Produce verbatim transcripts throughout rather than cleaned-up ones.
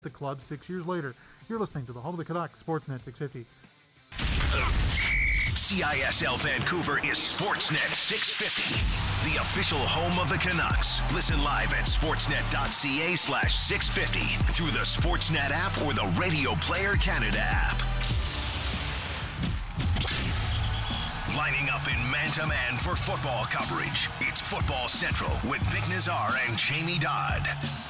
the club six years later. You're listening to the Home of the Canucks, Sportsnet six fifty. C I S L Vancouver is Sportsnet six fifty, the official home of the Canucks. Listen live at sportsnet.ca slash 650 through the Sportsnet app or the Radio Player Canada app. Lining up in man-to-man for football coverage, it's Football Central with Vic Nazar and Jamie Dodd.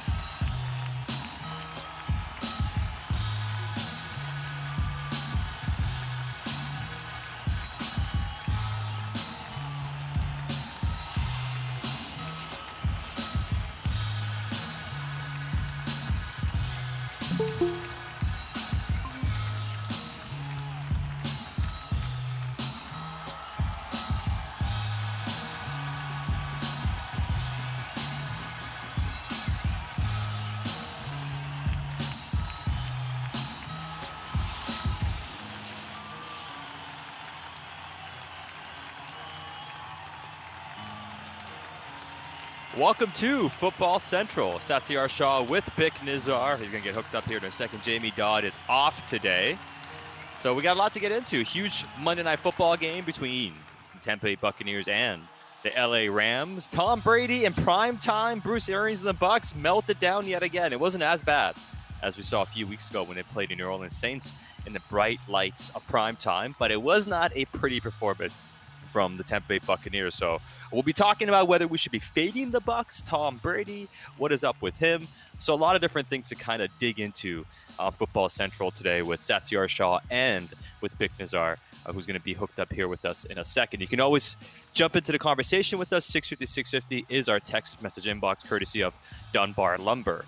Welcome to Football Central. Satyar Shah with Vic Nazar. He's going to get hooked up here in a second. Jamie Dodd is off today. So we got a lot to get into. Huge Monday Night Football game between the Tampa Bay Buccaneers and the L A Rams. Tom Brady in prime time. Bruce Arians and the Bucs melted down yet again. It wasn't as bad as we saw a few weeks ago when they played the New Orleans Saints in the bright lights of prime time. But it was not a pretty performance from the Tampa Bay Buccaneers. So we'll be talking about whether we should be fading the Bucs, Tom Brady, what is up with him. So a lot of different things to kind of dig into uh, Football Central today with Satyar Shah and with Vic Nazar, uh, who's going to be hooked up here with us in a second. You can always jump into the conversation with us. six fifty, six fifty is our text message inbox, courtesy of Dunbar Lumber.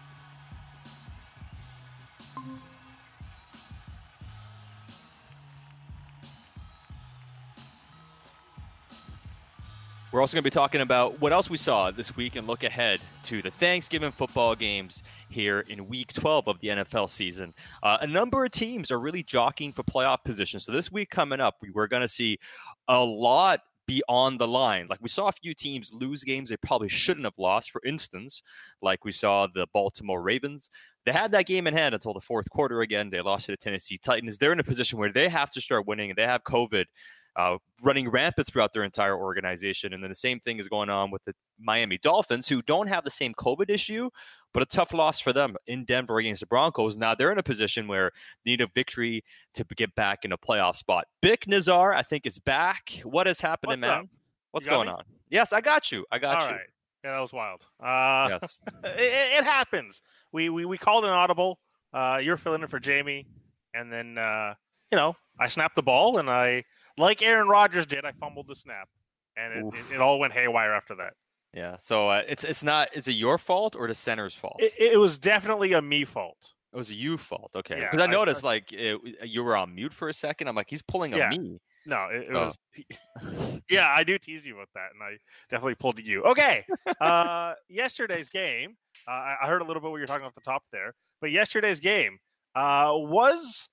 We're also going to be talking about what else we saw this week and look ahead to the Thanksgiving football games here in week twelve of the N F L season. Uh, a number of teams are really jockeying for playoff positions. So this week coming up, we we're going to see a lot be on the line. Like we saw a few teams lose games they probably shouldn't have lost. For instance, like we saw the Baltimore Ravens. They had that game in hand until the fourth quarter again. They lost to the Tennessee Titans. They're in a position where they have to start winning, and they have COVID Uh, running rampant throughout their entire organization. And then the same thing is going on with the Miami Dolphins, who don't have the same COVID issue, but a tough loss for them in Denver against the Broncos. Now they're in a position where they need a victory to get back in a playoff spot. Vic Nazar, I think, is back. What is happening, What's man? up? What's You got going me? on? Yes, I got you. I got All you. right. Yeah, that was wild. Uh, Yes. it, it happens. We, we we called an audible. Uh, you're filling in for Jamie, and then uh, you know I snapped the ball, and I, like Aaron Rodgers did, I fumbled the snap, and it, it, it all went haywire after that. Yeah. So uh, it's it's not. Is it your fault or the center's fault? It, it was definitely a me fault. It was a you fault. Okay. Yeah, Because I I- noticed like it, you were on mute for a second. I'm like, he's pulling a Yeah. me. No, it, it So- was. Yeah, I do tease you with that, and I definitely pulled you. Okay. Uh, yesterday's game. Uh, I I heard a little bit what you're talking off the top there, but yesterday's game uh, was.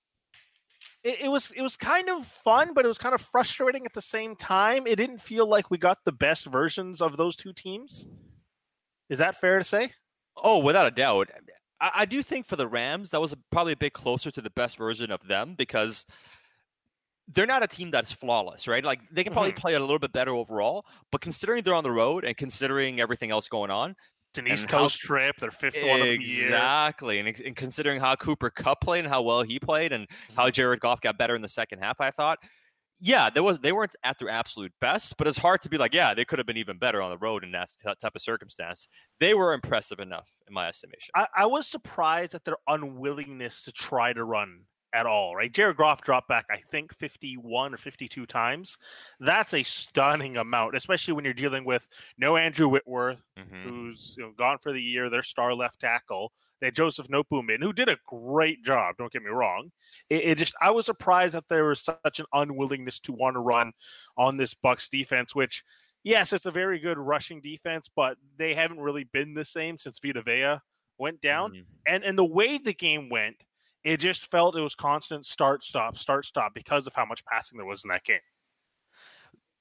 It, it was it was kind of fun, but it was kind of frustrating at the same time. It didn't feel like we got the best versions of those two teams. Is that fair to say? Oh, without a doubt. I, I do think for the Rams, that was a, probably a bit closer to the best version of them because they're not a team that's flawless, right? Like they can probably Mhm. play a little bit better overall, but considering they're on the road and considering everything else going on, It's an East And how- Coast trip, their fifth one of the year. exactly, and, ex- and considering how Cooper Kupp played and how well he played and how Jared Goff got better in the second half, I thought, yeah, there was they weren't at their absolute best, but it's hard to be like, yeah, they could have been even better on the road in that t- type of circumstance. They were impressive enough, in my estimation. I, I was surprised at their unwillingness to try to run at all, right? Jared Goff dropped back, I think, fifty-one or fifty-two times. That's a stunning amount, especially when you're dealing with no Andrew Whitworth, Mhm. who's you know, gone for the year, their star left tackle. They had Joseph Nopumin, who did a great job, don't get me wrong. It, it just I was surprised that there was such an unwillingness to want to run on this Bucs defense, which, yes, it's a very good rushing defense, but they haven't really been the same since Vita Vea went down. Mhm. And and the way the game went, it just felt it was constant start, stop, start, stop because of how much passing there was in that game.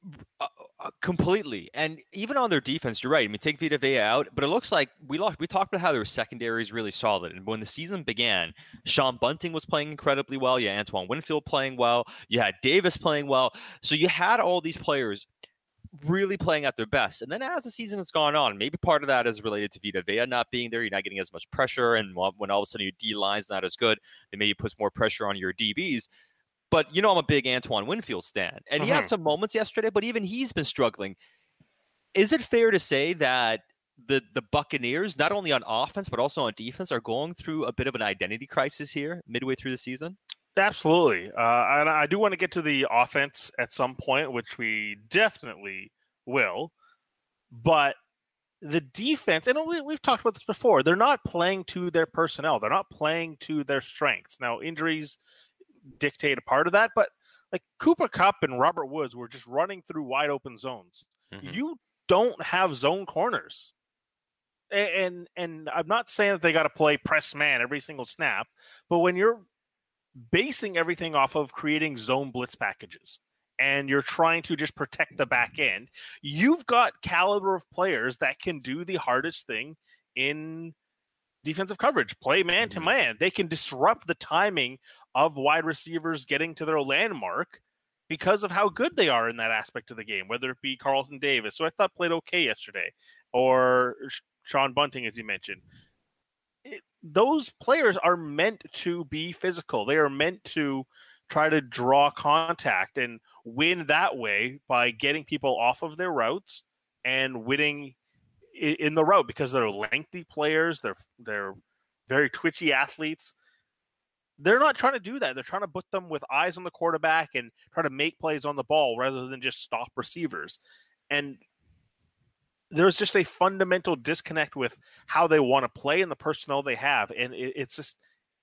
Uh, uh, completely. And even on their defense, you're right. I mean, take Vita Vea out, but it looks like we lost. We talked about how their secondary is really solid. And when the season began, Sean Bunting was playing incredibly well. You had Antoine Winfield playing well. You had Davis playing well. So you had all these players really playing at their best. And then as the season has gone on, maybe part of that is related to Vita Vea not being there. You're not getting as much pressure. And when all of a sudden your D line's not as good, then maybe it puts more pressure on your D Bs. But, you know, I'm a big Antoine Winfield stan. And he mm-hmm. had some moments yesterday, but even he's been struggling. Is it fair to say that the, the Buccaneers, not only on offense, but also on defense, are going through a bit of an identity crisis here midway through the season? Absolutely. Uh, and I do want to get to the offense at some point, which we definitely will. But the defense, and we, we've talked about this before, they're not playing to their personnel. They're not playing to their strengths. Now, injuries dictate a part of that, but like Cooper Kupp and Robert Woods were just running through wide open zones. Mm-hmm. You don't have zone corners. And, and and I'm not saying that they got to play press man every single snap, but when you're basing everything off of creating zone blitz packages and you're trying to just protect the back end, you've got caliber of players that can do the hardest thing in defensive coverage, play man to man. They can disrupt the timing of wide receivers getting to their landmark because of how good they are in that aspect of the game, whether it be Carlton Davis, who I thought played okay yesterday, or Sean Bunting, as you mentioned. It, those players are meant to be physical. They are meant to try to draw contact and win that way by getting people off of their routes and winning in, in the route because they're lengthy players. They're they're very twitchy athletes. They're not trying to do that. They're trying to put them with eyes on the quarterback and try to make plays on the ball rather than just stop receivers. And there's just a fundamental disconnect with how they want to play and the personnel they have. And it, it's just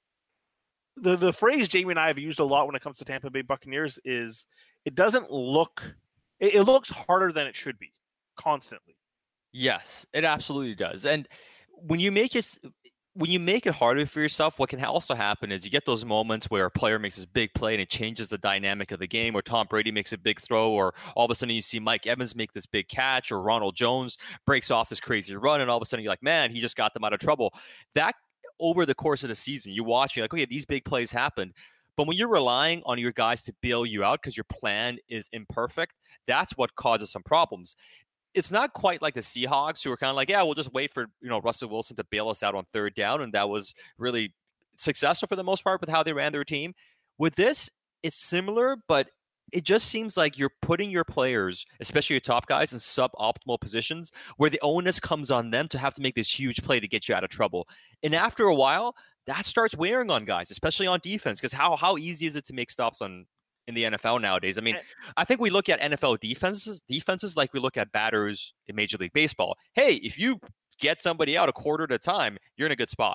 the, the phrase Jamie and I have used a lot when it comes to Tampa Bay Buccaneers is it doesn't look, it, it looks harder than it should be constantly. Yes, it absolutely does. And when you make it, when you make it harder for yourself, what can also happen is you get those moments where a player makes this big play and it changes the dynamic of the game, or Tom Brady makes a big throw, or all of a sudden you see Mike Evans make this big catch, or Ronald Jones breaks off this crazy run, and all of a sudden you're like, man, he just got them out of trouble. That over the course of the season, you watch, you're like, okay, these big plays happened. But when you're relying on your guys to bail you out because your plan is imperfect, that's what causes some problems. It's not quite like the Seahawks, who are kind of like, yeah, we'll just wait for, you know, Russell Wilson to bail us out on third down. And that was really successful for the most part with how they ran their team. With this, it's similar, but it just seems like you're putting your players, especially your top guys, in suboptimal positions where the onus comes on them to have to make this huge play to get you out of trouble. And after a while, that starts wearing on guys, especially on defense, because how, how easy is it to make stops on in the N F L nowadays? I mean, I think we look at N F L defenses, defenses like we look at batters in Major League Baseball. Hey, if you get somebody out a quarter at a time, you're in a good spot.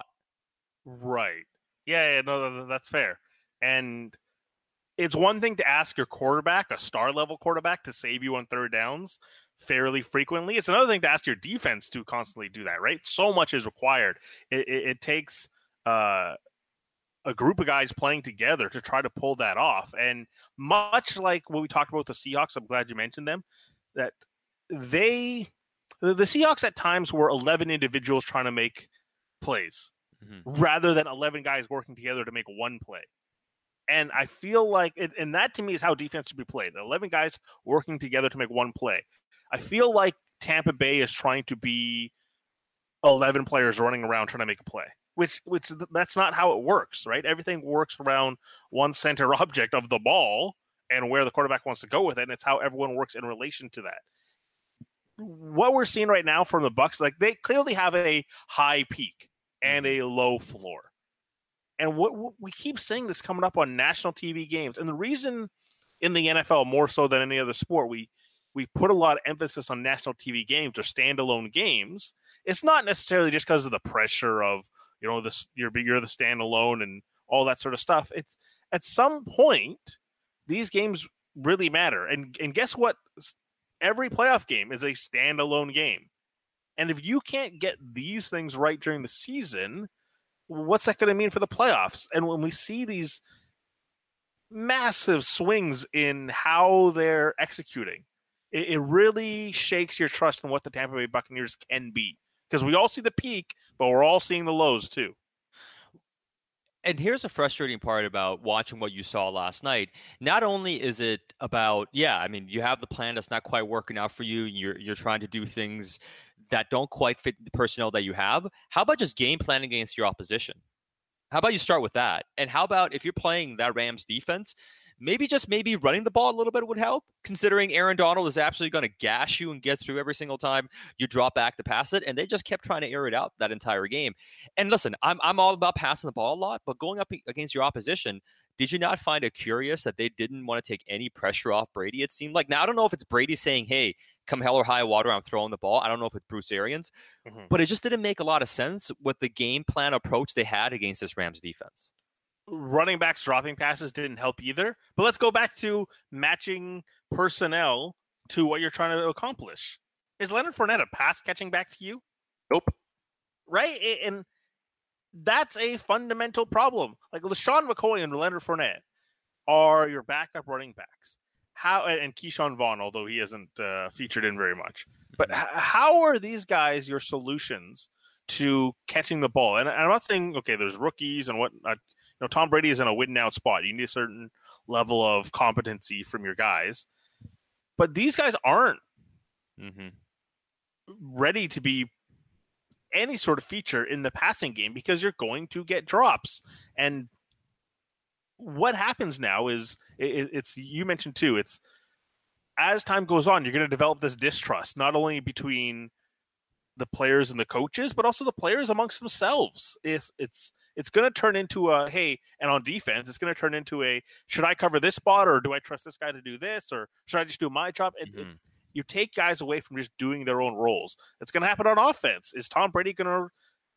Right. Yeah, yeah, no, that's fair. And it's one thing to ask your quarterback, a star level quarterback, to save you on third downs fairly frequently. It's another thing to ask your defense to constantly do that, right? So much is required. It, it, it takes uh, a group of guys playing together to try to pull that off. And much like what we talked about with the Seahawks, I'm glad you mentioned them, that they, the, the Seahawks at times were eleven individuals trying to make plays mm-hmm. rather than eleven guys working together to make one play. And I feel like, it, and that to me is how defense should be played. eleven guys working together to make one play. I feel like Tampa Bay is trying to be eleven players running around trying to make a play. Which, which that's not how it works, right? Everything works around one center object of the ball and where the quarterback wants to go with it, and it's how everyone works in relation to that. What we're seeing right now from the Bucs, like they clearly have a high peak and a low floor, and what, what we keep saying this coming up on national T V games, and the reason in the N F L more so than any other sport we we put a lot of emphasis on national T V games or standalone games. It's not necessarily just because of the pressure of, you know, this you're you're the standalone and all that sort of stuff. It's at some point these games really matter, and and guess what? Every playoff game is a standalone game, and if you can't get these things right during the season, what's that going to mean for the playoffs? And when we see these massive swings in how they're executing, it, it really shakes your trust in what the Tampa Bay Buccaneers can be. Because we all see the peak, but we're all seeing the lows too. And here's a frustrating part about watching what you saw last night. Not only is it about, yeah, I mean, you have the plan that's not quite working out for you. You're you're trying to do things that don't quite fit the personnel that you have. How about just game planning against your opposition? How about you start with that? And how about if you're playing that Rams defense, maybe just maybe running the ball a little bit would help, considering Aaron Donald is absolutely going to gash you and get through every single time you drop back to pass it. And they just kept trying to air it out that entire game. And listen, I'm I'm all about passing the ball a lot, but going up against your opposition, did you not find it curious that they didn't want to take any pressure off Brady? It seemed like, now I don't know if it's Brady saying, hey, come hell or high water, I'm throwing the ball. I don't know if it's Bruce Arians, mm-hmm. but it just didn't make a lot of sense with the game plan approach they had against this Rams defense. Running backs dropping passes didn't help either. But let's go back to matching personnel to what you're trying to accomplish. Is Leonard Fournette a pass catching back to you? Nope. Right? And that's a fundamental problem. Like LaShawn McCoy and Leonard Fournette are your backup running backs. How and Keyshawn Vaughn, although he isn't uh, featured in very much. But h- how are these guys your solutions to catching the ball? And I'm not saying, okay, there's rookies and what. Uh, you know, Tom Brady is in a win-now spot. You need a certain level of competency from your guys. But these guys aren't mm-hmm. ready to be any sort of feature in the passing game because you're going to get drops. And what happens now is it, it's, you mentioned too, it's as time goes on, you're going to develop this distrust, not only between the players and the coaches, but also the players amongst themselves. It's, it's, it's going to turn into a, hey, and on defense, it's going to turn into a, should I cover this spot or do I trust this guy to do this? Or should I just do my job? And mm-hmm. it, you take guys away from just doing their own roles. It's going to happen on offense. Is Tom Brady going to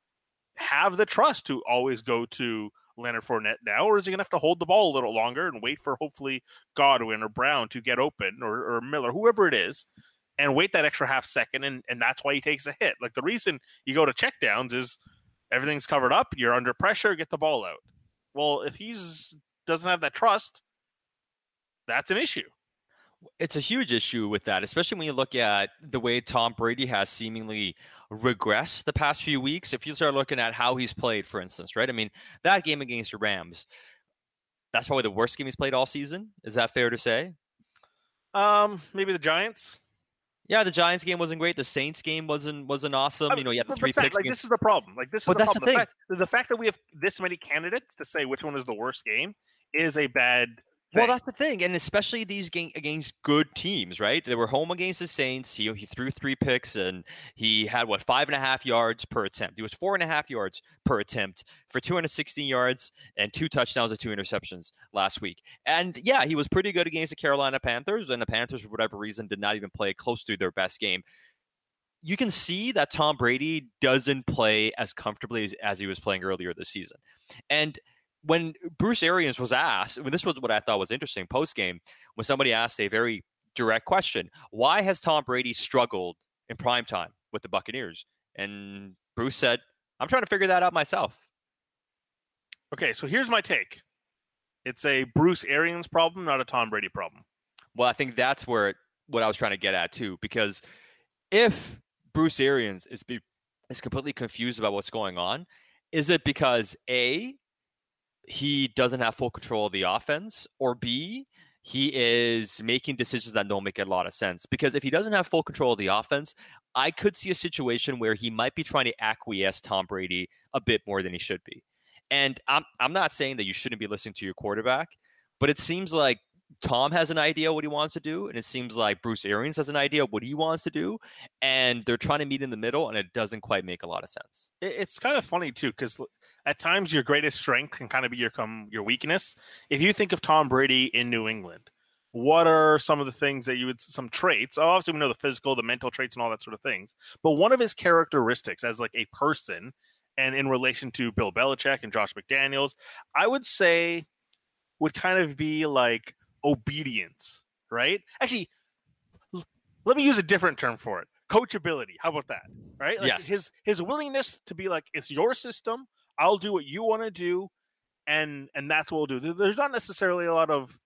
have the trust to always go to Leonard Fournette now, or is he going to have to hold the ball a little longer and wait for hopefully Godwin or Brown to get open or, or Miller, whoever it is, and wait that extra half second, and, and that's why he takes a hit. Like the reason you go to checkdowns is everything's covered up, you're under pressure, get the ball out. Well, if he's doesn't have that trust, that's an issue. It's a huge issue with that, especially when you look at the way Tom Brady has seemingly regressed the past few weeks. If you start looking at how he's played, for instance, right? I mean, that game against the Rams, that's probably the worst game he's played all season. Is that fair to say? Um, maybe the Giants. Yeah, the Giants game wasn't great. The Saints game wasn't wasn't awesome. I mean, you know, you had the three picks. Like, this is the problem. Like this is but the that's problem. The, thing. The, fact, the fact that we have this many candidates to say which one is the worst game is a bad thing. Well, that's the thing, and especially these games against good teams, right? They were home against the Saints. He he threw three picks, and he had what five and a half yards per attempt. He was four and a half yards per attempt for two hundred sixteen yards and two touchdowns and two interceptions last week. And yeah, he was pretty good against the Carolina Panthers, and the Panthers, for whatever reason, did not even play close to their best game. You can see that Tom Brady doesn't play as comfortably as, as he was playing earlier this season, and when Bruce Arians was asked, I mean, this was what I thought was interesting post-game, when somebody asked a very direct question, why has Tom Brady struggled in primetime with the Buccaneers? And Bruce said, I'm trying to figure that out myself. Okay, so here's my take. It's a Bruce Arians problem, not a Tom Brady problem. Well, I think that's where it, what I was trying to get at, too, because if Bruce Arians is, be, is completely confused about what's going on, is it because, A, he doesn't have full control of the offense, or B, he is making decisions that don't make a lot of sense? Because if he doesn't have full control of the offense, I could see a situation where he might be trying to acquiesce Tom Brady a bit more than he should be. And I'm I'm not saying that you shouldn't be listening to your quarterback, but it seems like Tom has an idea what he wants to do, and it seems like Bruce Arians has an idea what he wants to do, and they're trying to meet in the middle, and it doesn't quite make a lot of sense. It's kind of funny, too, because at times your greatest strength can kind of be your, um, your weakness. If you think of Tom Brady in New England, what are some of the things that you would, some traits? Obviously, we know the physical, the mental traits, and all that sort of things, but one of his characteristics as like a person, and in relation to Bill Belichick and Josh McDaniels, I would say would kind of be like obedience, right? Actually, l- let me use a different term for it. Coachability. How about that? Right? Like yes. His his willingness to be like, it's your system. I'll do what you want to do, and and that's what we'll do. There's not necessarily a lot of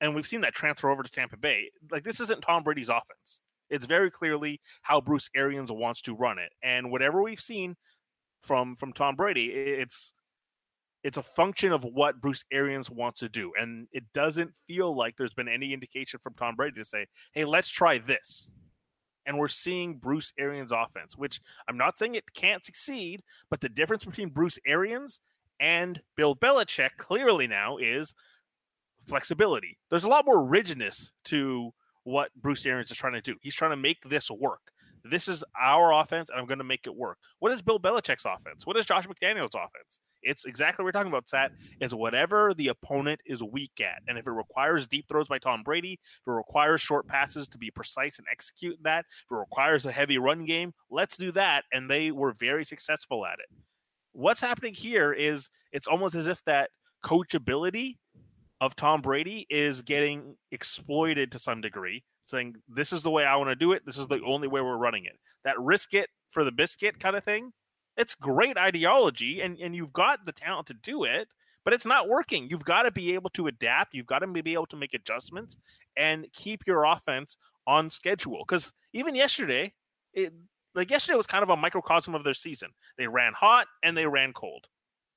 and we've seen that transfer over to Tampa Bay. Like, this isn't Tom Brady's offense. It's very clearly how Bruce Arians wants to run it. And whatever we've seen from from Tom Brady, it's it's a function of what Bruce Arians wants to do. And it doesn't feel like there's been any indication from Tom Brady to say, hey, let's try this. And we're seeing Bruce Arians' offense, which I'm not saying it can't succeed, but the difference between Bruce Arians and Bill Belichick clearly now is flexibility. There's a lot more rigidness to what Bruce Arians is trying to do. He's trying to make this work. This is our offense, and I'm going to make it work. What is Bill Belichick's offense? What is Josh McDaniels' offense? It's exactly what we're talking about, Sat, is whatever the opponent is weak at. And if it requires deep throws by Tom Brady, if it requires short passes to be precise and execute that, if it requires a heavy run game, let's do that. And they were very successful at it. What's happening here is it's almost as if that coachability of Tom Brady is getting exploited to some degree, saying, this is the way I want to do it. This is the only way we're running it. That risk it for the biscuit kind of thing. It's great ideology, and, and you've got the talent to do it, but it's not working. You've got to be able to adapt. You've got to be able to make adjustments and keep your offense on schedule. Because even yesterday, it, like yesterday was kind of a microcosm of their season. They ran hot and they ran cold.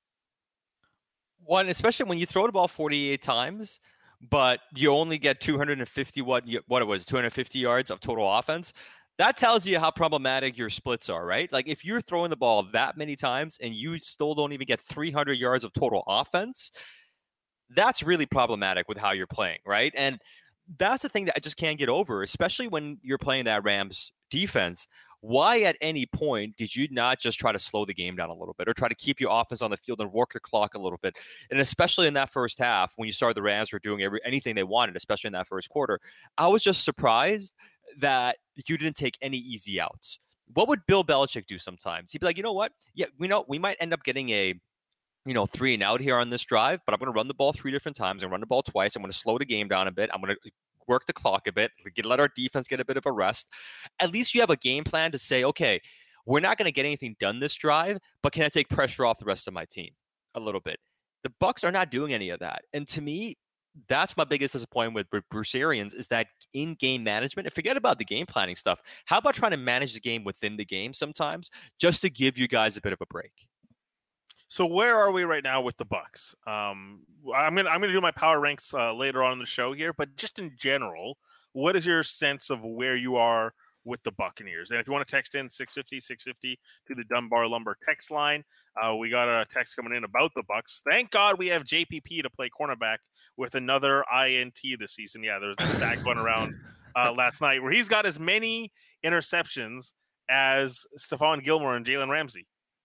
One, especially when you throw the ball forty-eight times, but you only get two hundred fifty, what, what it was, two hundred fifty yards of total offense. That tells you how problematic your splits are, right? Like if you're throwing the ball that many times and you still don't even get three hundred yards of total offense, that's really problematic with how you're playing, right? And that's the thing that I just can't get over, especially when you're playing that Rams defense. Why at any point did you not just try to slow the game down a little bit or try to keep your offense on the field and work the clock a little bit? And especially in that first half, when you started, the Rams were doing every, anything they wanted, especially in that first quarter. I was just surprised that you didn't take any easy outs. What would Bill Belichick do sometimes? He'd be like, you know what? Yeah, we know we might end up getting a, you know, three and out here on this drive, but I'm going to run the ball three different times and run the ball twice. I'm going to slow the game down a bit. I'm going to work the clock a bit, get, let our defense get a bit of a rest. At least you have a game plan to say, okay, we're not going to get anything done this drive, but can I take pressure off the rest of my team a little bit? The Bucs are not doing any of that. And to me, that's my biggest disappointment with Bruce Arians is that in-game management. And forget about the game planning stuff. How about trying to manage the game within the game sometimes just to give you guys a bit of a break? So where are we right now with the Bucs? Um, I'm gonna I'm gonna do my power ranks uh, later on in the show here, but just in general, what is your sense of where you are with the Buccaneers? And if you want to text in six fifty, six fifty to the Dunbar Lumber text line, uh, we got a text coming in about the Bucs. Thank God we have J P P to play cornerback with another I N T this season. Yeah, there's a stat going around uh, last night where he's got as many interceptions as Stephon Gilmore and Jalen Ramsey.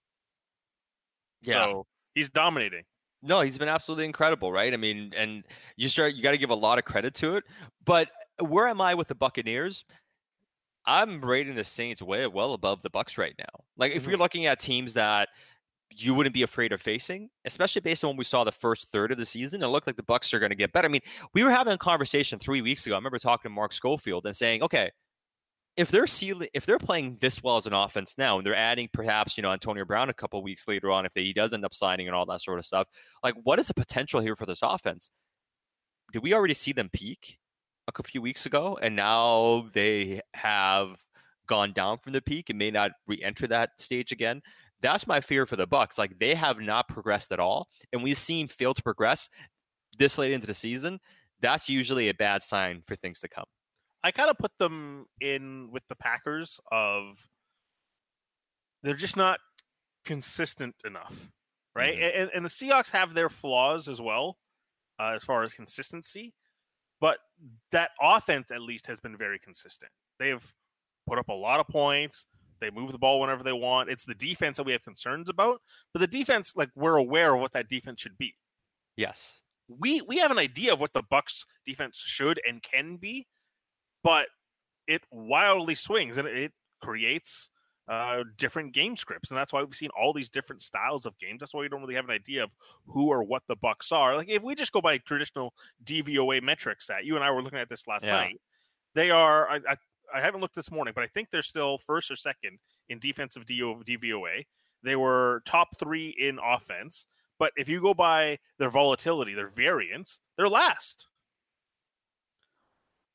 Yeah. So he's dominating. No, he's been absolutely incredible, right? I mean, and you start, you got to give a lot of credit to it. But where am I with the Buccaneers? I'm rating the Saints way well above the Bucs right now. Like, if mm-hmm. you're looking at teams that you wouldn't be afraid of facing, especially based on when we saw the first third of the season, it looked like the Bucs are going to get better. I mean, we were having a conversation three weeks ago. I remember talking to Mark Schofield and saying, okay, if they're ceiling, if they're playing this well as an offense now, and they're adding perhaps, you know, Antonio Brown a couple of weeks later on, if they, he does end up signing and all that sort of stuff, like, what is the potential here for this offense? Did we already see them peak a few weeks ago, and now they have gone down from the peak and may not re-enter that stage again? That's my fear for the Bucs. Like, they have not progressed at all, and we've seen fail to progress this late into the season. That's usually a bad sign for things to come. I kind of put them in with the Packers of they're just not consistent enough, right? Mm-hmm. And, and the Seahawks have their flaws as well, uh, as far as consistency, but that offense at least has been very consistent. They've put up a lot of points. They move the ball whenever they want. It's the defense that we have concerns about, but the defense, like, we're aware of what that defense should be. Yes. We, we have an idea of what the Bucs defense should and can be, but it wildly swings and it creates uh, different game scripts. And that's why we've seen all these different styles of games. That's why we don't really have an idea of who or what the Bucs are. Like, if we just go by traditional D V O A metrics that you and I were looking at this last yeah. night, they are, I, I, I haven't looked this morning, but I think they're still first or second in defensive D V O A. They were top three in offense. But if you go by their volatility, their variance, they're last.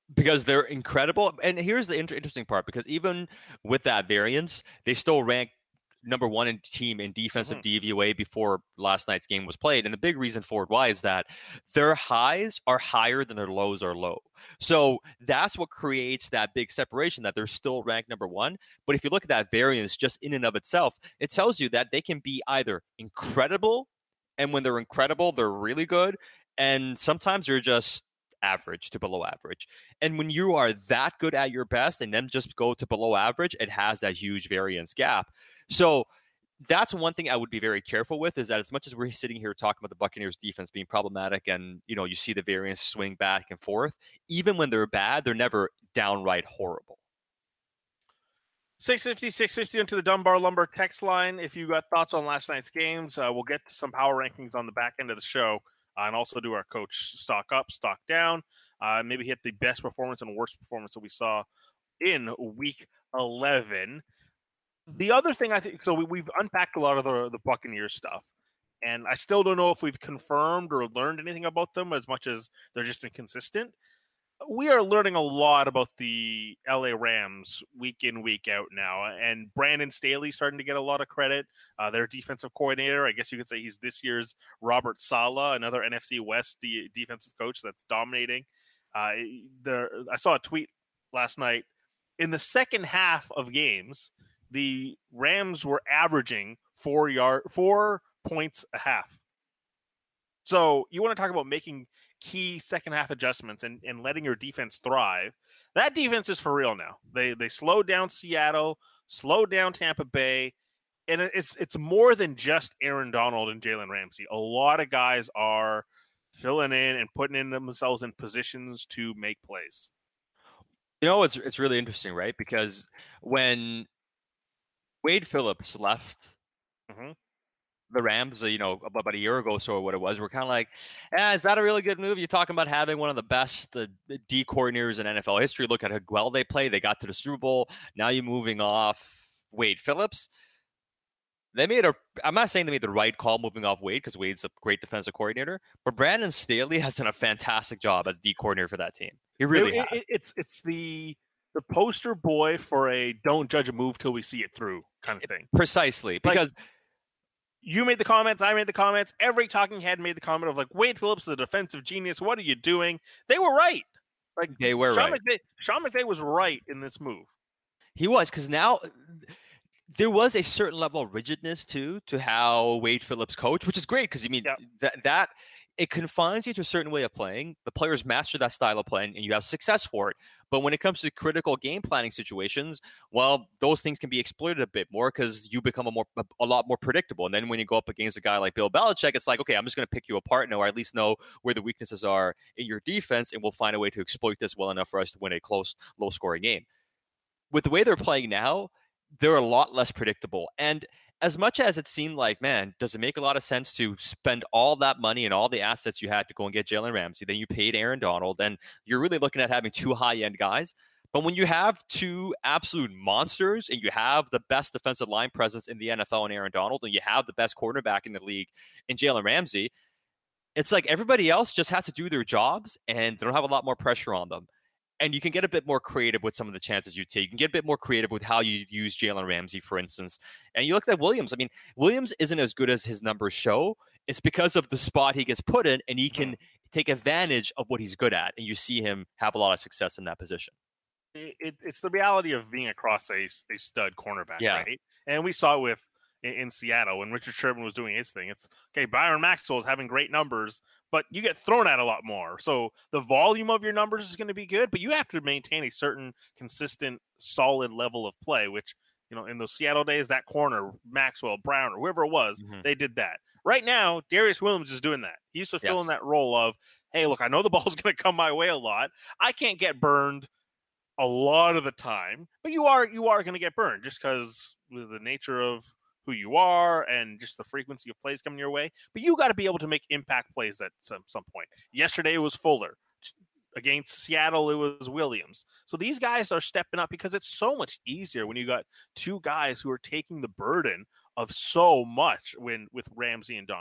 Because they're incredible. And here's the inter- interesting part, because even with that variance, they still rank number one in team in defensive Mhm. D V O A before last night's game was played. And the big reason for it why is that their highs are higher than their lows are low. So that's what creates that big separation, that they're still ranked number one. But if you look at that variance just in and of itself, it tells you that they can be either incredible, and when they're incredible, they're really good, and sometimes they're just average to below average. And when you are that good at your best and then just go to below average, it has that huge variance gap. So that's one thing I would be very careful with, is that as much as we're sitting here talking about the Buccaneers defense being problematic and, you know, you see the variance swing back and forth, even when they're bad, they're never downright horrible. six fifty, six fifty into the Dunbar Lumber text line. If you got thoughts on last night's games, uh, we'll get to some power rankings on the back end of the show, uh, and also do our coach stock up, stock down, uh, maybe hit the best performance and worst performance that we saw in week eleven. The other thing I think, so we, we've unpacked a lot of the, the Buccaneers stuff, and I still don't know if we've confirmed or learned anything about them as much as they're just inconsistent. We are learning a lot about the L A Rams week in, week out now. And Brandon Staley starting to get a lot of credit. Uh, their defensive coordinator, I guess you could say he's this year's Robert Saleh, another N F C West de- defensive coach that's dominating. Uh, there, I saw a tweet last night. In the second half of games, the Rams were averaging four yard, four points a half. So you want to talk about making key second half adjustments and, and letting your defense thrive. That defense is for real now. They they slowed down Seattle, slowed down Tampa Bay, and it's it's more than just Aaron Donald and Jalen Ramsey. A lot of guys are filling in and putting in themselves in positions to make plays. You know, it's it's really interesting, right? Because when Wade Phillips left Mm-hmm. the Rams, you know, about a year ago, so what it was, we're kind of like, eh, is that a really good move? You're talking about having one of the best uh, D coordinators in N F L history. Look at how well they play. They got to the Super Bowl. Now you're moving off Wade Phillips. They made a, I'm not saying they made the right call moving off Wade, because Wade's a great defensive coordinator, but Brandon Staley has done a fantastic job as D coordinator for that team. He really it, has. It, it's it's the the poster boy for a don't judge a move till we see it through kind of thing. Precisely, because like, you made the comments, I made the comments, every talking head made the comment of like, Wade Phillips is a defensive genius. What are you doing? They were right. Like they were Sean right. McVay, Sean McVay was right in this move. He was, because now there was a certain level of rigidness too to how Wade Phillips coached, which is great, because I mean yep. that that it confines you to a certain way of playing. The players master that style of playing, and you have success for it. But when it comes to critical game planning situations, well, those things can be exploited a bit more, because you become a more a lot more predictable. And then when you go up against a guy like Bill Belichick, it's like, okay, I'm just going to pick you apart now, or at least know where the weaknesses are in your defense, and we'll find a way to exploit this well enough for us to win a close, low-scoring game. With the way they're playing now, they're a lot less predictable. And as much as it seemed like, man, does it make a lot of sense to spend all that money and all the assets you had to go and get Jalen Ramsey? Then you paid Aaron Donald, and you're really looking at having two high-end guys. But when you have two absolute monsters, and you have the best defensive line presence in the N F L in Aaron Donald, and you have the best cornerback in the league in Jalen Ramsey, it's like everybody else just has to do their jobs, and they don't have a lot more pressure on them. And you can get a bit more creative with some of the chances you take. You can get a bit more creative with how you use Jalen Ramsey, for instance. And you look at Williams. I mean, Williams isn't as good as his numbers show. It's because of the spot he gets put in, and he can take advantage of what he's good at. And you see him have a lot of success in that position. It, it, it's the reality of being across a, a stud cornerback, yeah. right? And we saw it with in, in Seattle when Richard Sherman was doing his thing. It's, okay, Byron Maxwell is having great numbers, but you get thrown at a lot more. So the volume of your numbers is going to be good, but you have to maintain a certain consistent, solid level of play, which, you know, in those Seattle days, that corner, Maxwell, Brown, or whoever it was, mm-hmm. they did that. Right now, Darius Williams is doing that. He's fulfilling yes. that role of, hey, look, I know the ball's going to come my way a lot. I can't get burned a lot of the time, but you are you are going to get burned just because of the nature of who you are and just the frequency of plays coming your way. But you got to be able to make impact plays at some, some point. Yesterday it was Fuller. Against Seattle, it was Williams. So these guys are stepping up because it's so much easier when you got two guys who are taking the burden of so much when with Ramsey and Donald.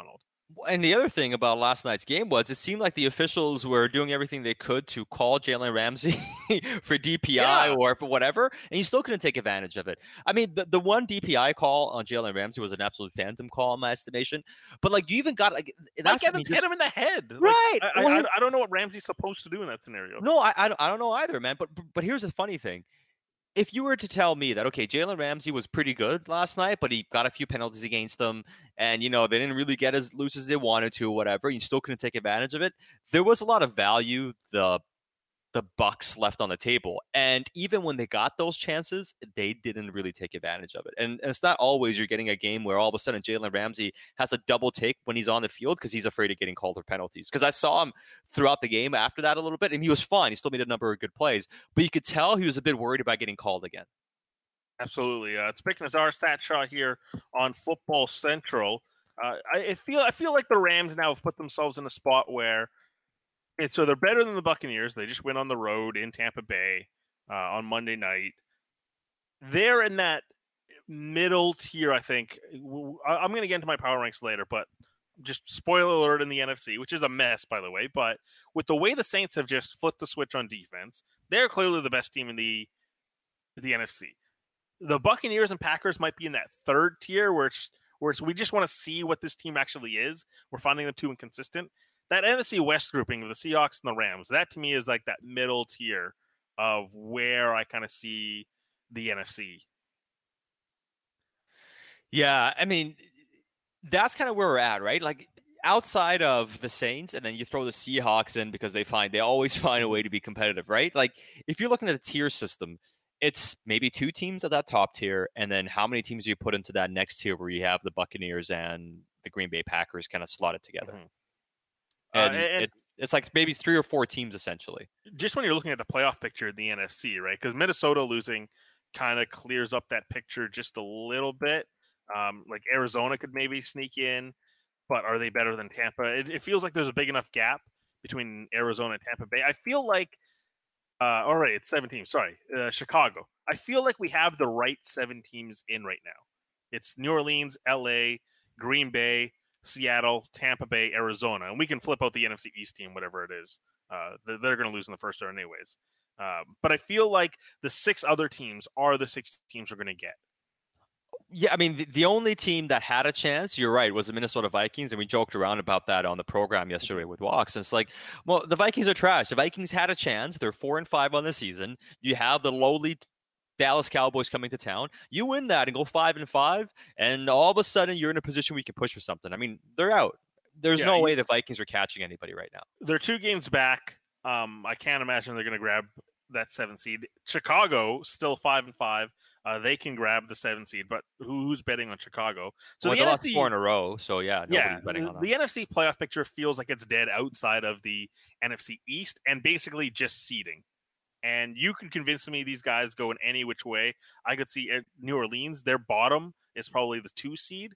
And the other thing about last night's game was it seemed like the officials were doing everything they could to call Jalen Ramsey for D P I Yeah. or for whatever, and he still couldn't take advantage of it. I mean, the, the one D P I call on Jalen Ramsey was an absolute phantom call in my estimation. But like, you even got like Mike that's I mean, Evans just- hit him in the head. Like, Right. I, I, Well, I, he- I don't know what Ramsey's supposed to do in that scenario. No, I, I don't- I don't know either, man. But but here's the funny thing. If you were to tell me that, okay, Jalen Ramsey was pretty good last night, but he got a few penalties against them, and, you know, they didn't really get as loose as they wanted to, whatever, you still couldn't take advantage of it, there was a lot of value the the Bucks left on the table. And even when they got those chances, they didn't really take advantage of it. And, and it's not always you're getting a game where all of a sudden Jalen Ramsey has a double take when he's on the field because he's afraid of getting called for penalties. Because I saw him throughout the game after that a little bit, and he was fine. He still made a number of good plays. But you could tell he was a bit worried about getting called again. Absolutely. Uh, it's Pick Nazar Stat Shaw here on Football Central. Uh, I, I feel I feel like the Rams now have put themselves in a spot where it's so they're better than the Buccaneers. They just went on the road in Tampa Bay uh, on Monday night. They're in that middle tier, I think. I- I'm going to get into my power ranks later, but just spoiler alert in the N F C, which is a mess, by the way. But with the way the Saints have just flipped the switch on defense, they're clearly the best team in the the N F C. The Buccaneers and Packers might be in that third tier where it's, where it's, we just want to see what this team actually is. We're finding them too inconsistent. That N F C West grouping of the Seahawks and the Rams, that to me is like that middle tier of where I kind of see the N F C. Yeah, I mean, that's kind of where we're at, right? Like, outside of the Saints, and then you throw the Seahawks in because they find they always find a way to be competitive, right? Like, if you're looking at the tier system, it's maybe two teams at that top tier, and then how many teams do you put into that next tier where you have the Buccaneers and the Green Bay Packers kind of slotted together? Mhm. And, Uh, and- it's it's like maybe three or four teams essentially. Just when you're looking at the playoff picture in the N F C, right? Because Minnesota losing kind of clears up that picture just a little bit. Um, like Arizona could maybe sneak in, but are they better than Tampa? It, it feels like there's a big enough gap between Arizona and Tampa Bay. I feel like, uh, all right, it's seven teams. Sorry, uh, Chicago. I feel like we have the right seven teams in right now. It's New Orleans, L A, Green Bay, Seattle, Tampa Bay, Arizona, and we can flip out the N F C East team, whatever it is. Uh, they're they're going to lose in the first round anyways. Um, but I feel like the six other teams are the six teams we're going to get. Yeah, I mean, the, the only team that had a chance, you're right, was the Minnesota Vikings, and we joked around about that on the program yesterday with Walks. And it's like, well, the Vikings are trash. The Vikings had a chance. They're four and five on the season. You have the lowly Dallas Cowboys coming to town. You win that and go five and five, and all of a sudden you're in a position where you can push for something. I mean, they're out. There's Yeah, no you- way the Vikings are catching anybody right now. They're two games back. Um, I can't imagine they're going to grab that seven seed. Chicago still five and five. Uh, they can grab the seven seed, but who, who's betting on Chicago? So Well, the they lost N F C, four in a row, so yeah, nobody's yeah, betting the, on them. the N F C playoff picture feels like it's dead outside of the N F C East and basically just seeding. And you could convince me these guys go in any which way. I could see uh, New Orleans, their bottom is probably the two seed,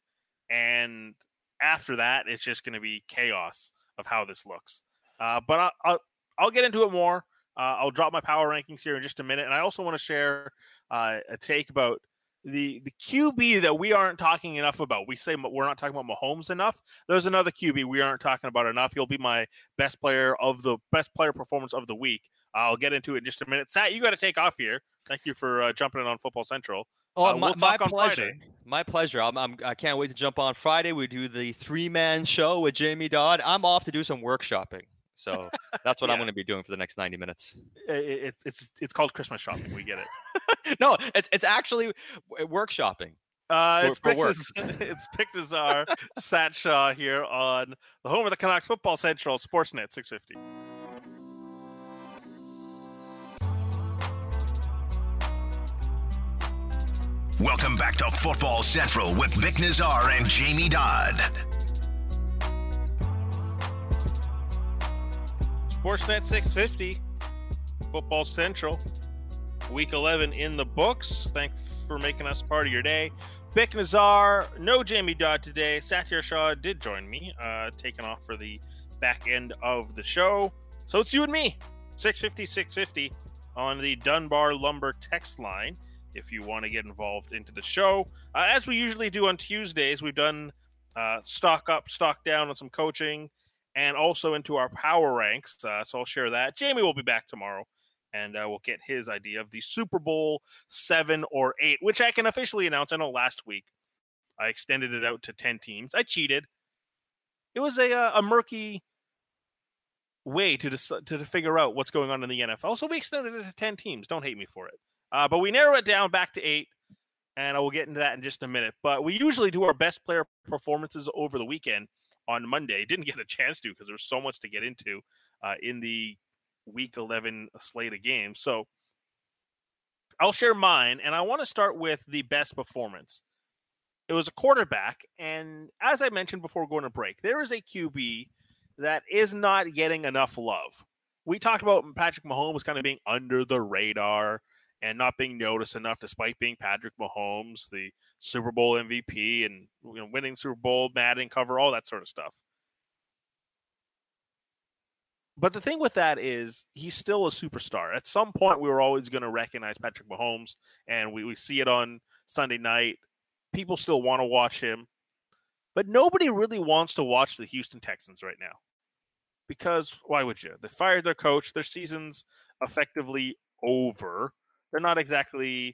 and after that, it's just going to be chaos of how this looks. Uh, but I'll, I'll I'll get into it more. Uh, I'll drop my power rankings here in just a minute, and I also want to share uh, a take about the the Q B that we aren't talking enough about. We say we're not talking about Mahomes enough. There's another Q B we aren't talking about enough. He'll be my best player of the best player performance of the week. I'll get into it in just a minute. Sat, you got to take off here. Thank you for uh, jumping in on Football Central. Oh, Uh, my, we'll my talk on pleasure. Friday. My pleasure. I'm, I'm, I can't wait to jump on Friday. We do the three-man show with Jamie Dodd. I'm off to do some workshopping. So that's what I'm Yeah. going to be doing for the next ninety minutes. It, it, it's it's called Christmas shopping. We get it. No, it's it's actually w- workshopping. Uh, For- it's for Pick work. Naz- it's Pick Nazar Sat Shaw here on the home of the Canucks, Football Central, Sportsnet six fifty. Welcome back to Football Central with Vic Nazar and Jamie Dodd. Sportsnet six fifty, Football Central, Week eleven in the books. Thanks for making us part of your day. Vic Nazar, no Jamie Dodd today. Satyar Shah did join me, uh, taking off for the back end of the show. So it's you and me, six fifty, six fifty on the Dunbar Lumber text line if you want to get involved into the show. Uh, as we usually do on Tuesdays, we've done uh, stock up, stock down on some coaching, and also into our power ranks. Uh, so I'll share that. Jamie will be back tomorrow, and uh, we'll get his idea of the Super Bowl seven or eight, which I can officially announce. I know last week I extended it out to ten teams. I cheated. It was a a murky way to dis- to figure out what's going on in the N F L. So we extended it to ten teams. Don't hate me for it. Uh, but we narrow it down back to eight, and I will get into that in just a minute. But we usually do our best player performances over the weekend on Monday. Didn't get a chance to because there's so much to get into uh, in the week eleven slate of games. So I'll share mine, and I want to start with the best performance. It was a quarterback, and as I mentioned before going to break, there is a Q B that is not getting enough love. We talked about Patrick Mahomes kind of being under the radar and not being noticed enough despite being Patrick Mahomes, the Super Bowl M V P and you know, winning Super Bowl, Madden cover, all that sort of stuff. But the thing with that is he's still a superstar. At some point, we were always going to recognize Patrick Mahomes, and we, we see it on Sunday night. People still want to watch him. But nobody really wants to watch the Houston Texans right now. Because why would you? They fired their coach. Their season's effectively over. They're not exactly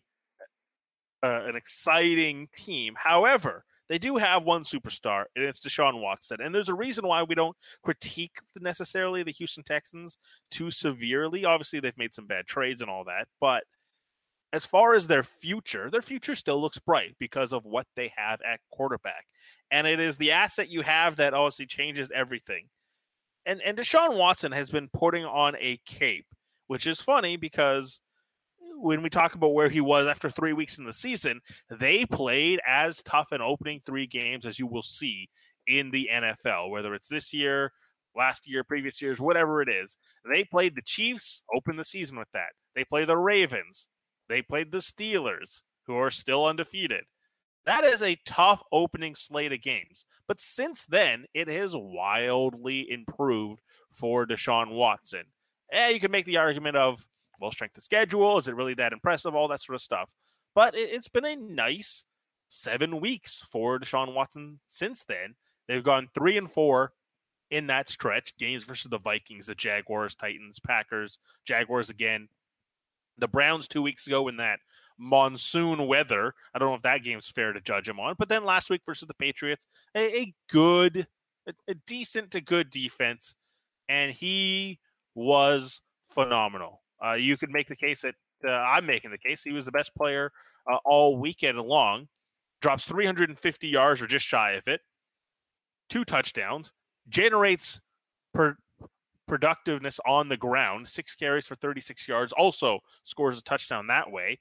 uh, an exciting team. However, they do have one superstar, and it's Deshaun Watson. And there's a reason why we don't critique necessarily the Houston Texans too severely. Obviously, they've made some bad trades and all that. But as far as their future, their future still looks bright because of what they have at quarterback. And it is the asset you have that obviously changes everything. And and Deshaun Watson has been putting on a cape, which is funny because when we talk about where he was after three weeks in the season, they played as tough an opening three games as you will see in the N F L, whether it's this year, last year, previous years, whatever it is. They played the Chiefs, opened the season with that. They played the Ravens. They played the Steelers, who are still undefeated. That is a tough opening slate of games. But since then, it has wildly improved for Deshaun Watson. Eh, you can make the argument of, well, strength of schedule, is it really that impressive, all that sort of stuff. But it, it's been a nice seven weeks for Deshaun Watson since then. They've gone three and four in that stretch. Games versus the Vikings, the Jaguars, Titans, Packers, Jaguars again. The Browns two weeks ago in that monsoon weather. I don't know if that game's fair to judge him on. But then last week versus the Patriots, a, a good, a, a decent to good defense. And he was phenomenal. Uh, you could make the case that uh, I'm making the case. He was the best player uh, all weekend long. Drops three hundred fifty yards or just shy of it. Two touchdowns. Generates per productiveness on the ground, six carries for thirty-six yards, also scores a touchdown that way.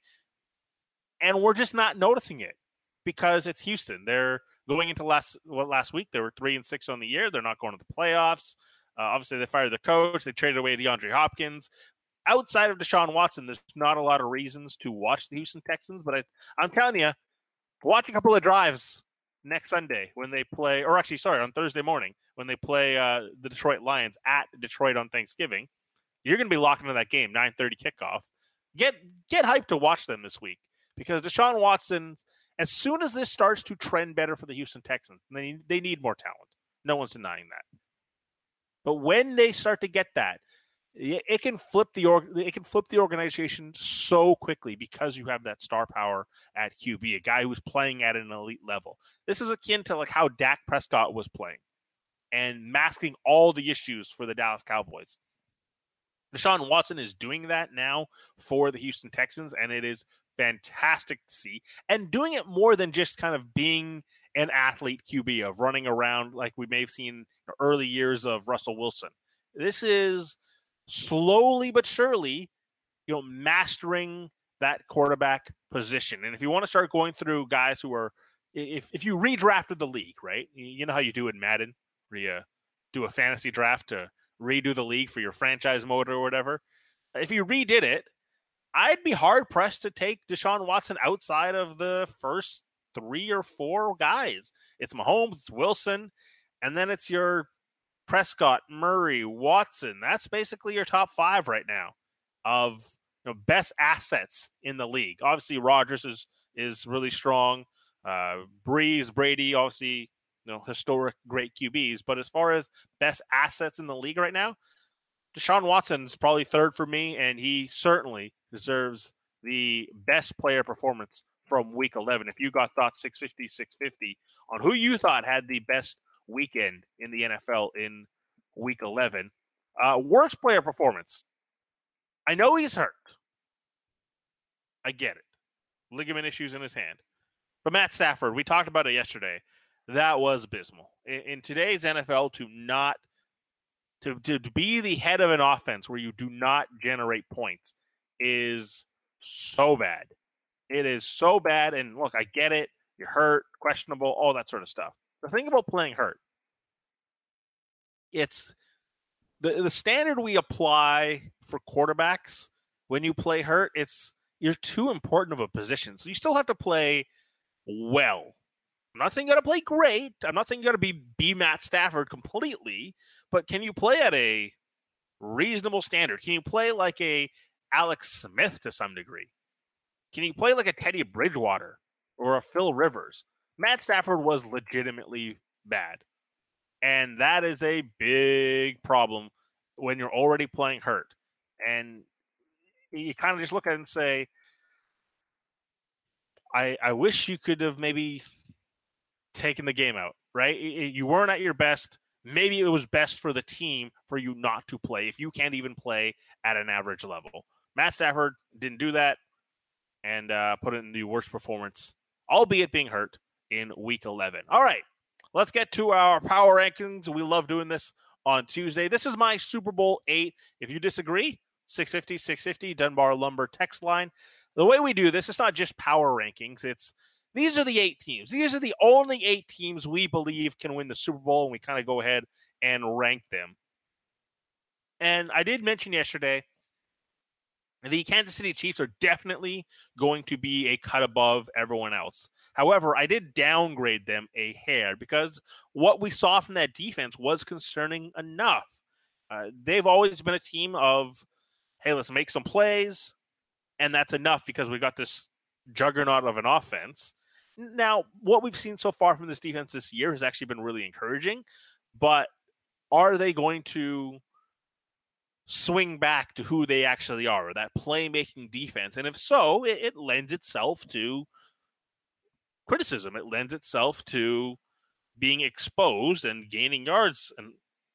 And we're just not noticing it because it's Houston. They're going into last well, last week. They were three and six on the year. They're not going to the playoffs. Uh, obviously, they fired the coach. They traded away DeAndre Hopkins. Outside of Deshaun Watson, there's not a lot of reasons to watch the Houston Texans. But I, I'm telling you, watch a couple of drives next Sunday when they play, or actually, sorry, on Thursday morning when they play uh, the Detroit Lions at Detroit on Thanksgiving. You're going to be locked into that game, nine thirty kickoff. Get get hyped to watch them this week because Deshaun Watson, as soon as this starts to trend better for the Houston Texans, they, they need more talent. No one's denying that. But when they start to get that, it can flip the org- it can flip the organization so quickly because you have that star power at Q B, a guy who's playing at an elite level. This is akin to like how Dak Prescott was playing and masking all the issues for the Dallas Cowboys. Deshaun Watson is doing that now for the Houston Texans, and it is fantastic to see. And doing it more than just kind of being an athlete Q B of running around like we may have seen in the early years of Russell Wilson. This is slowly but surely, you know, mastering that quarterback position. And if you want to start going through guys who are, if, if you redrafted the league, right? You know how you do in Madden, where you do a fantasy draft to redo the league for your franchise mode or whatever. If you redid it, I'd be hard pressed to take Deshaun Watson outside of the first three or four guys. It's Mahomes, it's Wilson, and then it's your Prescott, Murray, Watson. That's basically your top five right now of, you know, best assets in the league. Obviously, Rodgers is is really strong. Uh, Breeze, Brady, obviously, you know, historic great Q Bs. But as far as best assets in the league right now, Deshaun Watson's probably third for me, and he certainly deserves the best player performance from week eleven. If you got thoughts six fifty, six fifty on who you thought had the best weekend in the N F L in week eleven. Uh, worst player performance. I know he's hurt. I get it. Ligament issues in his hand. But Matt Stafford, we talked about it yesterday. That was abysmal. In, in today's N F L, to not to, to be the head of an offense where you do not generate points is so bad. It is so bad. And look, I get it. You're hurt, questionable, all that sort of stuff. The thing about playing hurt, it's the, the standard we apply for quarterbacks when you play hurt. It's you're too important of a position. So you still have to play well. I'm not saying you got to play great. I'm not saying you got to be, be Matt Stafford completely, but can you play at a reasonable standard? Can you play like a Alex Smith to some degree? Can you play like a Teddy Bridgewater or a Phil Rivers? Matt Stafford was legitimately bad. And that is a big problem when you're already playing hurt. And you kind of just look at it and say, I, I wish you could have maybe taken the game out, right? You weren't at your best. Maybe it was best for the team for you not to play if you can't even play at an average level. Matt Stafford didn't do that and uh, put in the worst performance, albeit being hurt, in week eleven. All right, let's get to our power rankings. We love doing this on Tuesday. This is my Super Bowl eight. If you disagree, six fifty, six fifty, Dunbar Lumber text line. The way we do this, it's not just power rankings. It's these are the eight teams. These are the only eight teams we believe can win the Super Bowl, and we kind of go ahead and rank them. And I did mention yesterday, the Kansas City Chiefs are definitely going to be a cut above everyone else. However, I did downgrade them a hair because what we saw from that defense was concerning enough. Uh, they've always been a team of, hey, let's make some plays, and that's enough because we got this juggernaut of an offense. Now, what we've seen so far from this defense this year has actually been really encouraging, but are they going to swing back to who they actually are, that playmaking defense? And if so, it, it lends itself to criticism. It lends itself to being exposed and gaining yards and,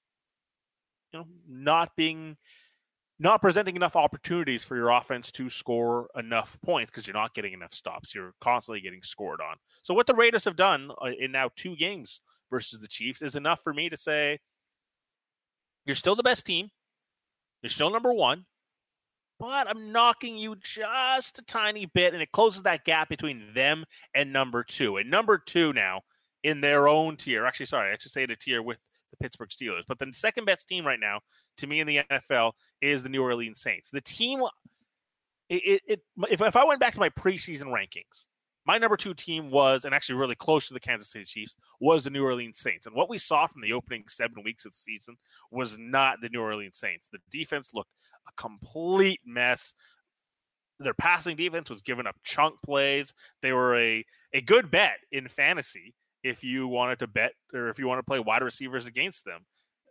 you know, not being, not presenting enough opportunities for your offense to score enough points because you're not getting enough stops. You're constantly getting scored on. So what the Raiders have done in now two games versus the Chiefs is enough for me to say, you're still the best team. You're still number one, but I'm knocking you just a tiny bit, and it closes that gap between them and number two. And number two now in their own tier, actually, sorry, I should say the tier with the Pittsburgh Steelers, but the second best team right now to me in the N F L is the New Orleans Saints. The team, it, it, it if, if I went back to my preseason rankings, my number two team was, and actually really close to the Kansas City Chiefs, was the New Orleans Saints. And what we saw from the opening seven weeks of the season was not the New Orleans Saints. The defense looked a complete mess. Their passing defense was giving up chunk plays. They were a, a good bet in fantasy if you wanted to bet or if you want to play wide receivers against them.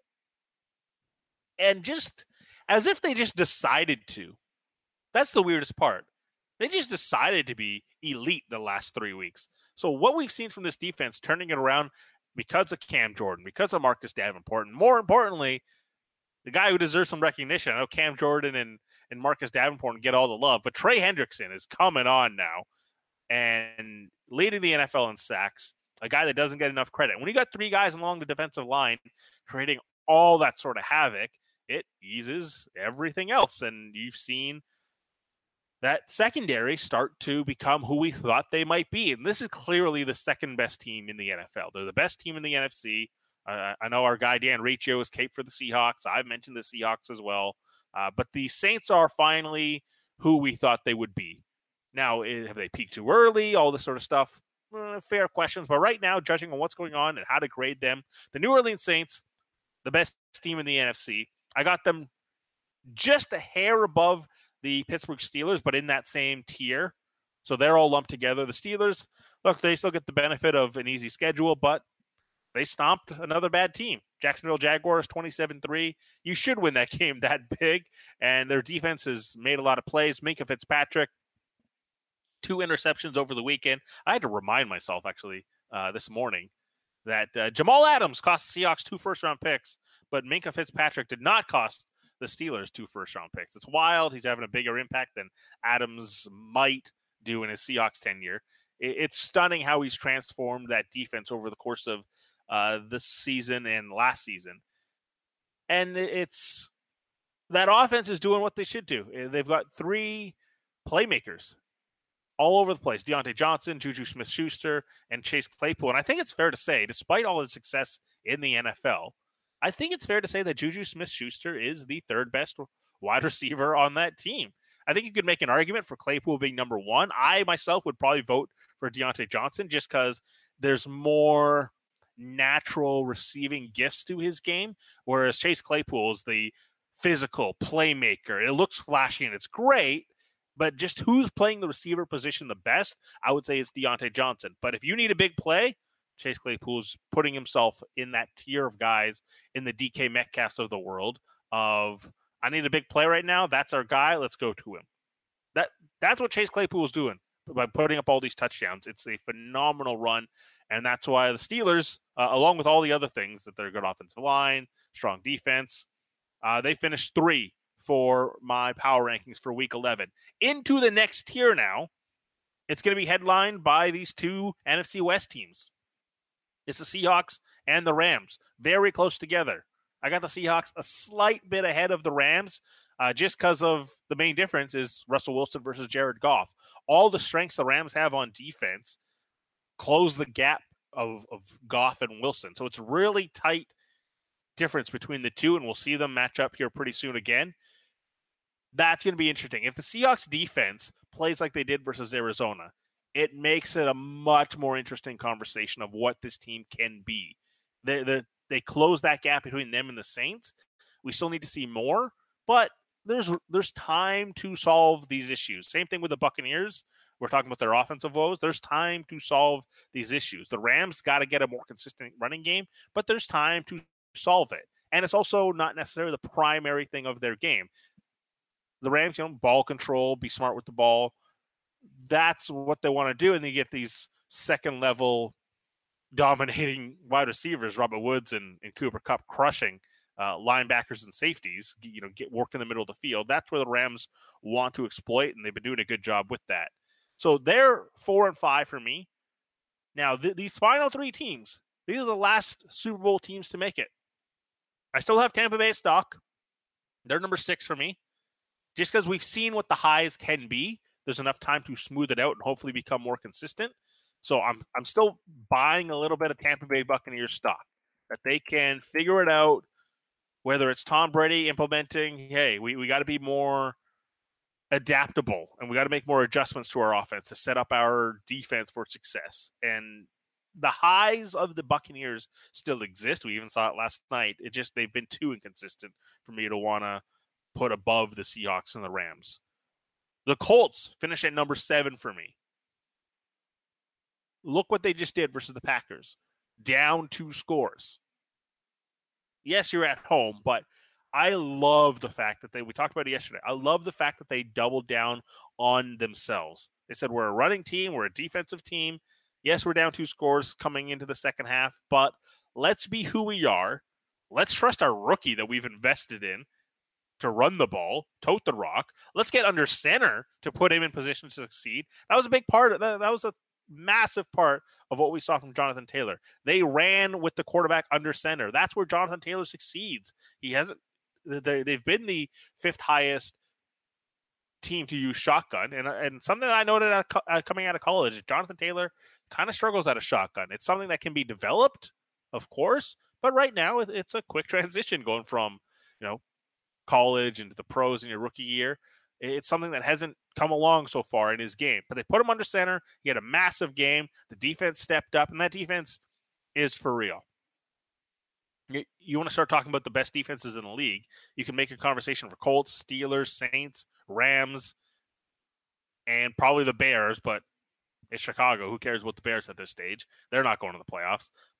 And just as if they just decided to. That's the weirdest part. They just decided to be elite the last three weeks. So what we've seen from this defense, turning it around because of Cam Jordan, because of Marcus Davenport, and more importantly, the guy who deserves some recognition. I know Cam Jordan and, and Marcus Davenport get all the love, but Trey Hendrickson is coming on now and leading the N F L in sacks, a guy that doesn't get enough credit. When you got three guys along the defensive line creating all that sort of havoc, it eases everything else. And you've seen that secondary start to become who we thought they might be. And this is clearly the second best team in the N F L. They're the best team in the N F C. Uh, I know our guy Dan Riccio is caped for the Seahawks. I've mentioned the Seahawks as well. Uh, but the Saints are finally who we thought they would be. Now, have they peaked too early? All this sort of stuff. Uh, fair questions. But right now, judging on what's going on and how to grade them, the New Orleans Saints, the best team in the N F C. I got them just a hair above the Pittsburgh Steelers, but in that same tier. So they're all lumped together. The Steelers, look, they still get the benefit of an easy schedule, but they stomped another bad team. Jacksonville Jaguars twenty-seven three. You should win that game that big, and their defense has made a lot of plays. Minkah Fitzpatrick, two interceptions over the weekend. I had to remind myself, actually, uh, this morning that uh, Jamal Adams cost the Seahawks two first-round picks, but Minkah Fitzpatrick did not cost the Steelers two first-round picks. It's wild. He's having a bigger impact than Adams might do in his Seahawks tenure. It's stunning how he's transformed that defense over the course of uh, this season and last season. And it's that offense is doing what they should do. They've got three playmakers all over the place. Deontay Johnson, Juju Smith-Schuster, and Chase Claypool. And I think it's fair to say, despite all his success in the N F L, I think it's fair to say that Juju Smith-Schuster is the third best wide receiver on that team. I think you could make an argument for Claypool being number one. I myself would probably vote for Deontay Johnson just because there's more natural receiving gifts to his game, whereas Chase Claypool is the physical playmaker. It looks flashy and it's great, but just who's playing the receiver position the best, I would say it's Deontay Johnson. But if you need a big play, Chase Claypool's putting himself in that tier of guys in the D K Metcalfs of the world of, I need a big play right now. That's our guy. Let's go to him. That That's what Chase Claypool is doing by putting up all these touchdowns. It's a phenomenal run, and that's why the Steelers, uh, along with all the other things, that they're a good offensive line, strong defense, uh, they finished three for my power rankings for week eleven. Into the next tier now, it's going to be headlined by these two N F C West teams. It's the Seahawks and the Rams, very close together. I got the Seahawks a slight bit ahead of the Rams, uh, just because of the main difference is Russell Wilson versus Jared Goff. All the strengths the Rams have on defense close the gap of, of Goff and Wilson. So it's really tight difference between the two, and we'll see them match up here pretty soon again. That's going to be interesting. If the Seahawks defense plays like they did versus Arizona, it makes it a much more interesting conversation of what this team can be. They they they close that gap between them and the Saints. We still need to see more, but there's there's time to solve these issues. Same thing with the Buccaneers. We're talking about their offensive woes. There's time to solve these issues. The Rams got to get a more consistent running game, but there's time to solve it. And it's also not necessarily the primary thing of their game. The Rams, you know, ball control, be smart with the ball. That's what they want to do. And they get these second level dominating wide receivers, Robert Woods and, and Cooper Kupp, crushing uh, linebackers and safeties, you know, get work in the middle of the field. That's where the Rams want to exploit, and they've been doing a good job with that. So they're four and five for me. Now, th- these final three teams, these are the last Super Bowl teams to make it. I still have Tampa Bay stock. They're number six for me. Just because we've seen what the highs can be, there's enough time to smooth it out and hopefully become more consistent. So I'm I'm still buying a little bit of Tampa Bay Buccaneers stock, that they can figure it out, whether it's Tom Brady implementing, hey, we, we got to be more adaptable and we got to make more adjustments to our offense to set up our defense for success. And the highs of the Buccaneers still exist. We even saw it last night. It just, they've been too inconsistent for me to want to put above the Seahawks and the Rams. The Colts finish at number seven for me. Look what they just did versus the Packers. Down two scores. Yes, you're at home, but I love the fact that they, we talked about it yesterday. I love the fact that they doubled down on themselves. They said, we're a running team. We're a defensive team. Yes, we're down two scores coming into the second half, but let's be who we are. Let's trust our rookie that we've invested in to run the ball, tote the rock. Let's get under center to put him in position to succeed. That was a big part of that. That was a massive part of what we saw from Jonathan Taylor. They ran with the quarterback under center. That's where Jonathan Taylor succeeds. He hasn't, they, they've been the fifth highest team to use shotgun. And, and something that I noted at, uh, coming out of college, Jonathan Taylor kind of struggles at a shotgun. It's something that can be developed, of course, but right now it's a quick transition going from, you know, college into the pros in your rookie year. It's something that hasn't come along so far in his game. But they put him under center. He had a massive game. The defense stepped up, and that defense is for real. You, you want to start talking about the best defenses in the league, you can make a conversation for Colts, Steelers, Saints, Rams, and probably the Bears, but it's Chicago. Who cares about the Bears at this stage? They're not going to the playoffs.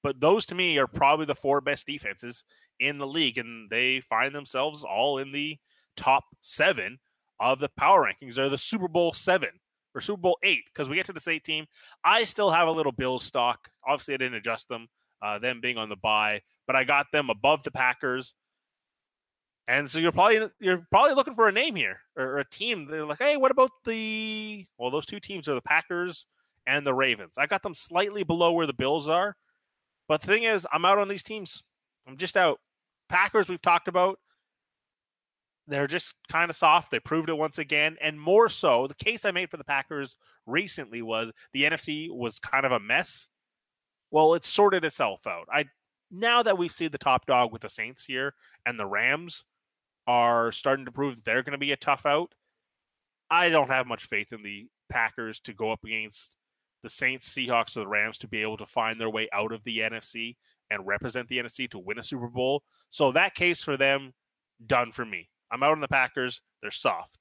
But those to me are probably the four best defenses in the league, and they find themselves all in the top seven of the power rankings. They're the Super Bowl seven or Super Bowl eight, because we get to this eight team. I still have a little Bills stock. Obviously, I didn't adjust them, uh, them being on the bye, but I got them above the Packers. And so you're probably you're probably looking for a name here or a team. They're like, hey, what about the – well, those two teams are the Packers and the Ravens. I got them slightly below where the Bills are. But the thing is, I'm out on these teams. I'm just out. Packers, we've talked about. They're just kind of soft. They proved it once again. And more so, the case I made for the Packers recently was the N F C was kind of a mess. Well, it sorted itself out. I now that we see the top dog with the Saints here and the Rams are starting to prove that they're going to be a tough out, I don't have much faith in the Packers to go up against the Saints, Seahawks, or the Rams to be able to find their way out of the N F C and represent the N F C to win a Super Bowl. So that case for them, done for me. I'm out on the Packers. They're soft.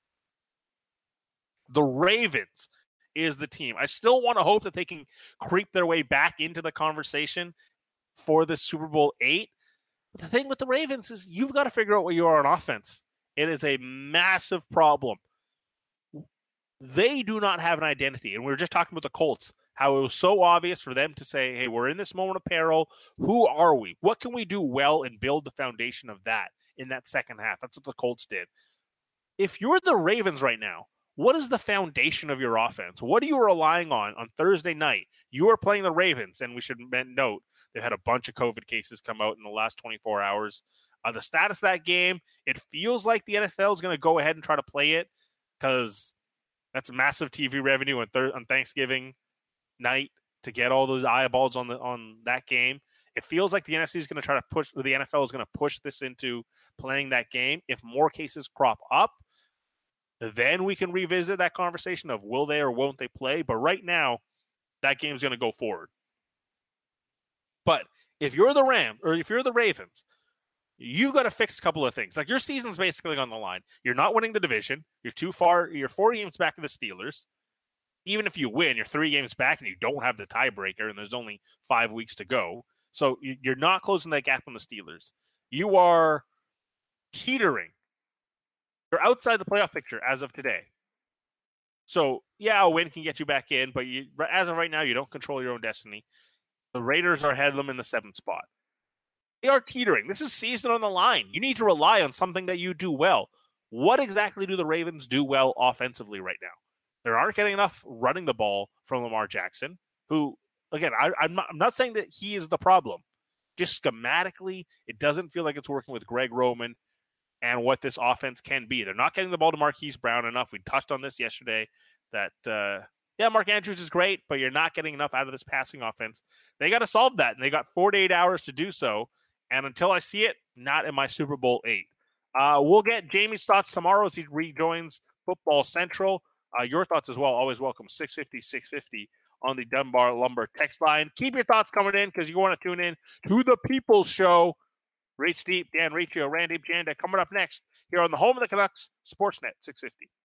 The Ravens is the team. I still want to hope that they can creep their way back into the conversation for the Super Bowl eight. But the thing with the Ravens is you've got to figure out what you are on offense. It is a massive problem. They do not have an identity. And we were just talking about the Colts, how it was so obvious for them to say, hey, we're in this moment of peril. Who are we? What can we do well and build the foundation of that in that second half? That's what the Colts did. If you're the Ravens right now, what is the foundation of your offense? What are you relying on on Thursday night? You are playing the Ravens, and we should note they've had a bunch of COVID cases come out in the last twenty-four hours. Uh, the status of that game, it feels like the N F L is going to go ahead and try to play it because that's massive T V revenue on, thir- on Thanksgiving night to get all those eyeballs on the on that game. It feels like the N F C is going to try to push, or the N F L is going to push this into playing that game. If more cases crop up, then we can revisit that conversation of will they or won't they play. But right now, that game's going to go forward. But if you're the Rams or if you're the Ravens, you got to fix a couple of things. Like your season's basically on the line. You're not winning the division. You're too far. You're four games back of the Steelers. Even if you win, you're three games back and you don't have the tiebreaker and there's only five weeks to go. So you're not closing that gap on the Steelers. You are teetering. You're outside the playoff picture as of today. So, yeah, a win can get you back in, but you, as of right now, you don't control your own destiny. The Raiders are ahead of them in the seventh spot. They are teetering. This is season on the line. You need to rely on something that you do well. What exactly do the Ravens do well offensively right now? They aren't getting enough running the ball from Lamar Jackson, who, again, I, I'm, not, I'm not saying that he is the problem. Just schematically, it doesn't feel like it's working with Greg Roman and what this offense can be. They're not getting the ball to Marquise Brown enough. We touched on this yesterday that, uh, yeah, Mark Andrews is great, but you're not getting enough out of this passing offense. They got to solve that, and they got forty-eight hours to do so. And until I see it, not in my Super Bowl eight. Uh, we'll get Jamie's thoughts tomorrow as he rejoins Football Central. Uh, your thoughts as well. Always welcome. six fifty, six fifty on the Dunbar Lumber text line. Keep your thoughts coming in because you want to tune in to the People's Show. Reach Deep, Dan Riccio, Randy Janda coming up next here on the home of the Canucks, Sportsnet six fifty.